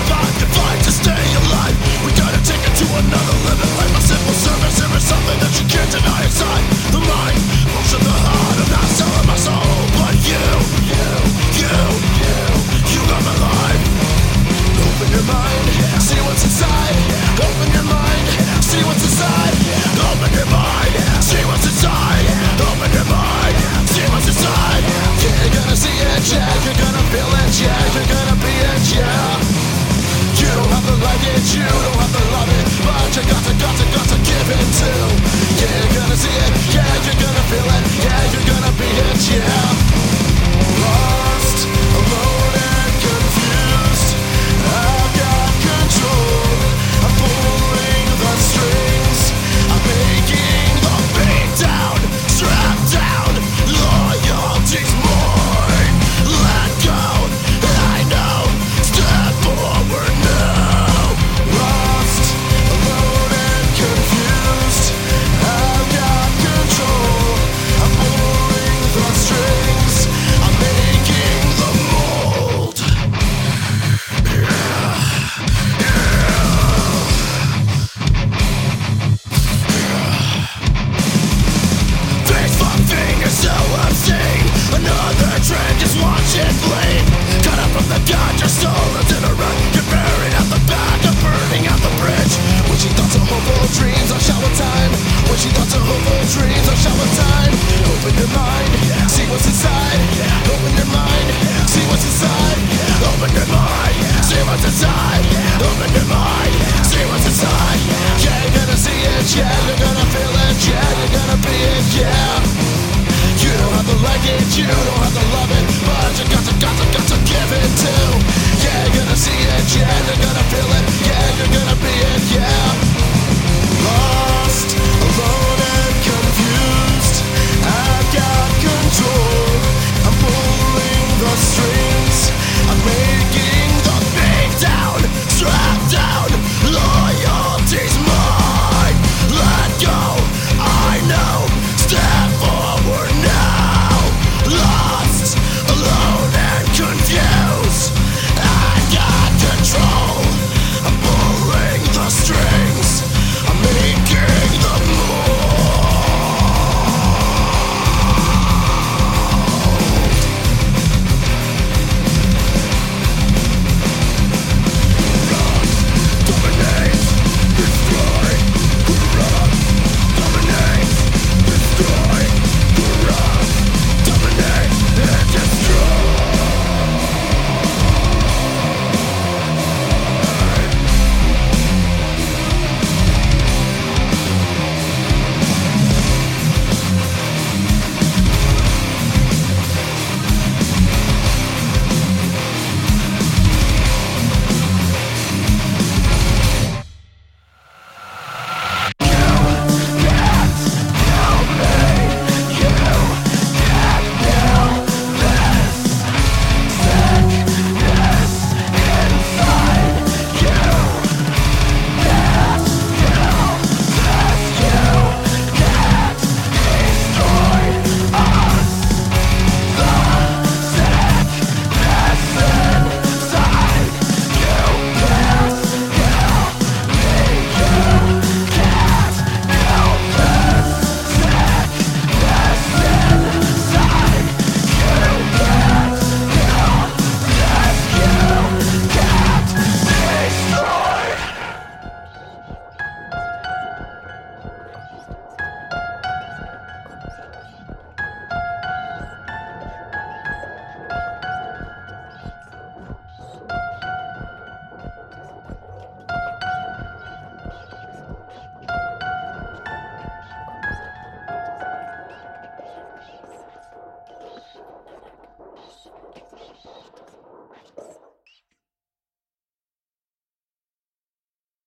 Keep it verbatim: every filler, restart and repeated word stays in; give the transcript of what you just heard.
survive, can fight to stay alive. We gotta take it to another limit. Like my simple service, there is something that you can't deny inside the mind, motion the heart. I'm not selling my soul, but you, you, you, you, you got my life. Open your mind, see what's inside. Open your mind, see what's inside. Open your mind, see what's inside. Open your mind, see what's inside. Yeah, you're gonna see it, yeah. You're gonna feel it, yeah. You're gonna be it, yeah. You don't have to like it, you don't have to love it, but you got to, got to, got to give it to. Yeah, you're gonna see it, yeah. You're gonna feel it, yeah. You're gonna be it, yeah.